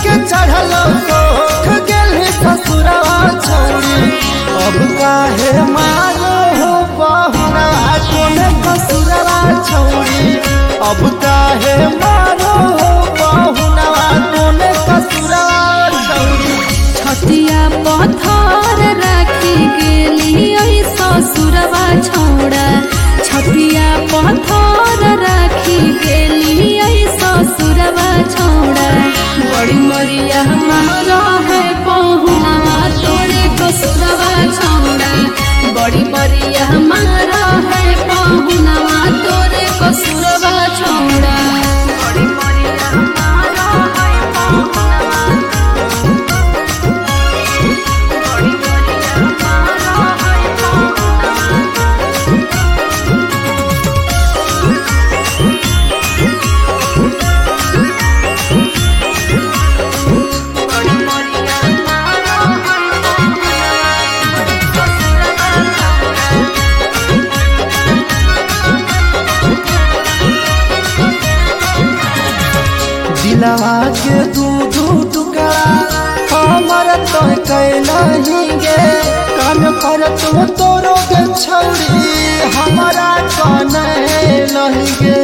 के चढ़ल सोख गेली ससुरवा छोड़ी। अब काहे मारो हो बहुना कोने ससुरवा छोड़ी। अब काहे मारो हो बहुना कोने ससुरवा छोड़ी। छतिया पत्थर राखी गेली ओई ससुरवा छौड़ा। छतिया पत्थर राखी गेली ओई ससुरवा छौड़ा। बड़ी मरिया हमारा है पहुना तोरे ससुरवा छौड़ा। बड़ी मरिया हमारा है पहुना तोरे ससुरवा छौड़ा। बड़ी मरिया हमारा है पहुना। बड़ी मरिया हमारा है पहुना। दिलवा के दू टुकड़ा हमर तो कैलही गे। कान पर तुम तोरो के छौड़ी हमारा कान लही गे।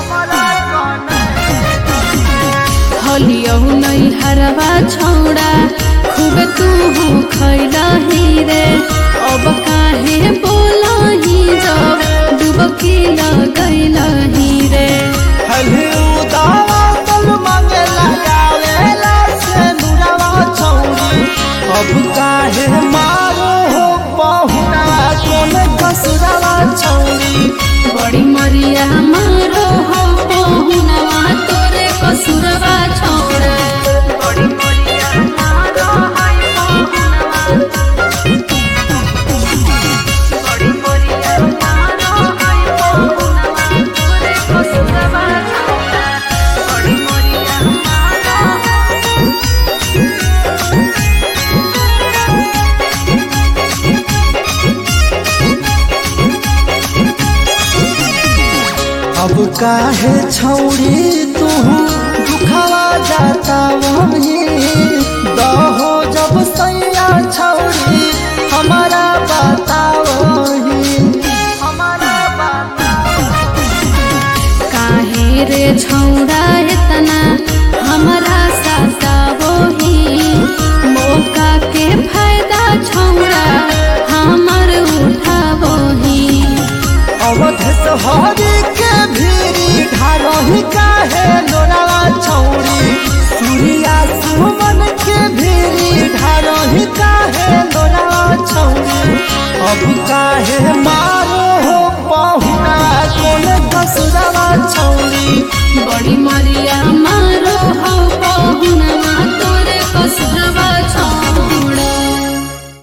हलियौ नहीं हरवा छौड़ा खूब तू खैलही रे। अब काहे बोलही जब डुबकी लगैलही रे। हली उदावा तल मांगे लगावेला से नुरवा छौड़ी। अब काहे मारो हो बहुना कोने ससुरवा छौड़ी। बड़ी मरिया मारो हो पहुनवा तोरे कसुरवा छौड़ा। बड़ी मरिया मारो है पहुनवा। बड़ी मरिया मारो है पहुनवा तोरे कसुरवा छौड़ा। बड़ी मरिया मारो। अब काहे छौड़ी तू दुखवा जाता वही। दहो जब सैया छौड़ी हमारा बतावही। काहे रे छौड़ा इतना हमारा सासा वही। मौका के फायदा छौड़ा हमर उठावही। अवध सहरी के भीरी ढारही काहे लोरावा छौड़ी। सूर्या सुमन के भीरी ढारही काहे लोरावा छौड़ी। अब काहे मारो हो बहुना कोने ससुरवा छौड़ी। बड़ी मरिया